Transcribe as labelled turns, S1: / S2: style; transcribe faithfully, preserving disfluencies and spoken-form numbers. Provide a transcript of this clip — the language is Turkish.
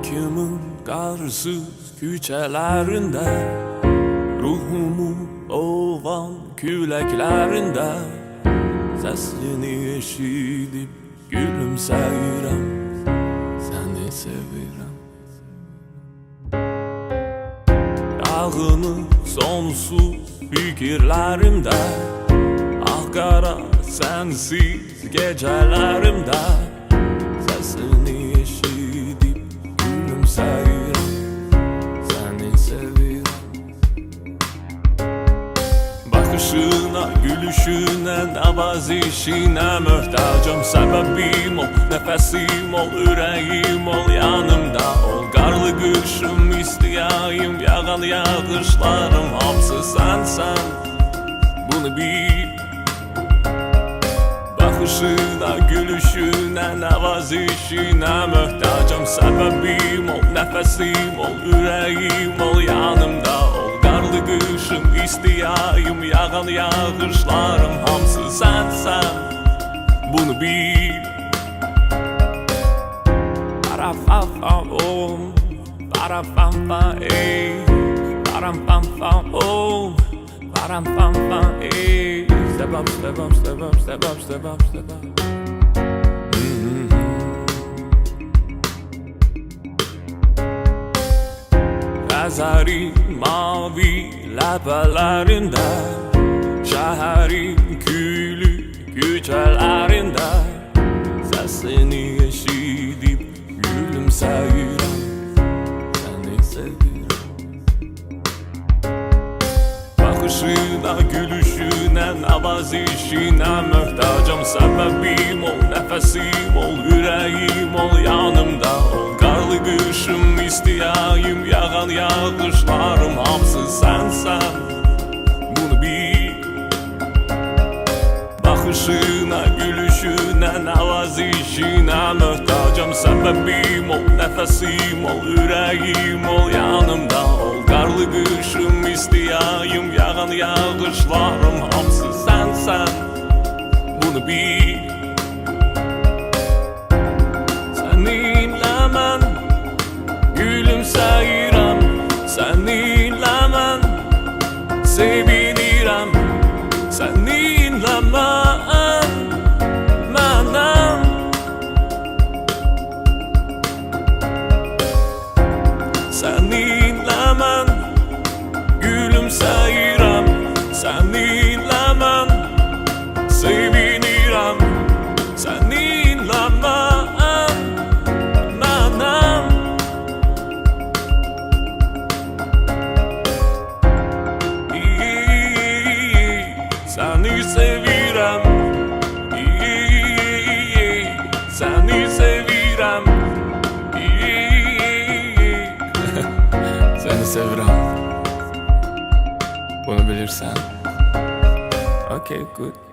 S1: Bakımın karsız küçelerinde, ruhumu ovan küleklerinde, sesini eşidip gülümseyirəm, seni sevirəm. Yağını sonsuz fikirlerimde, ah kara sensiz gecelerimde, sesini eşidip gülümseyirəm, seni sevirəm. Bakışına, gülüşüne, nevazişine möhtacım. Sebebim ol, nefesim ol, yüreğim ol, yanımda ol. Karlı kışım isteyayım, yağan yağışlarım hamısı sen sen, bunu bil. Bakışına, gülüşüne, nevazişine möhtacım. Sebebim ol, nefesim ol, yüreğim ol, yanımda ol. Karlı kışım isteyayım, yağan yağışlarım hamısı sen sen, bunu bil. Para fa fa oh, para fa fa ey, para fa fa oh, para fa fa ey. Step up, step up, step up, step up, step up, step up. Gazerin mavi lepelerinde, şehrin küllü küçelerinde, sesini eşidip gülümseyirəm, seni sevirəm. Bakışına, gülüşüne, nevazişine möhtacım. Sebebim ol, nefesim ol, yüreğim ol, yanımda ol. Karlı kışım isteyayım, yağan yağışlarım hamısı sen sen, bunu bil. Bakışına, gülüşüne, nevazişine möhtacım. Sebebim ol, nefesim ol, yüreğim ol, yanımda ol. Karlı kışım isteyayım, yağan yağışlarım hamısı sen sen, bunu bil. Seninle ben gülümseyirəm, seninle ben sevinirəm, seninle ben mənim. Seninle ben gülümseyirəm, seninle ben sevinirəm, seninle ben mənim. Seni sevirəm, seni sevirəm, seni sevirəm. Bunu bilirsən. Okay, good.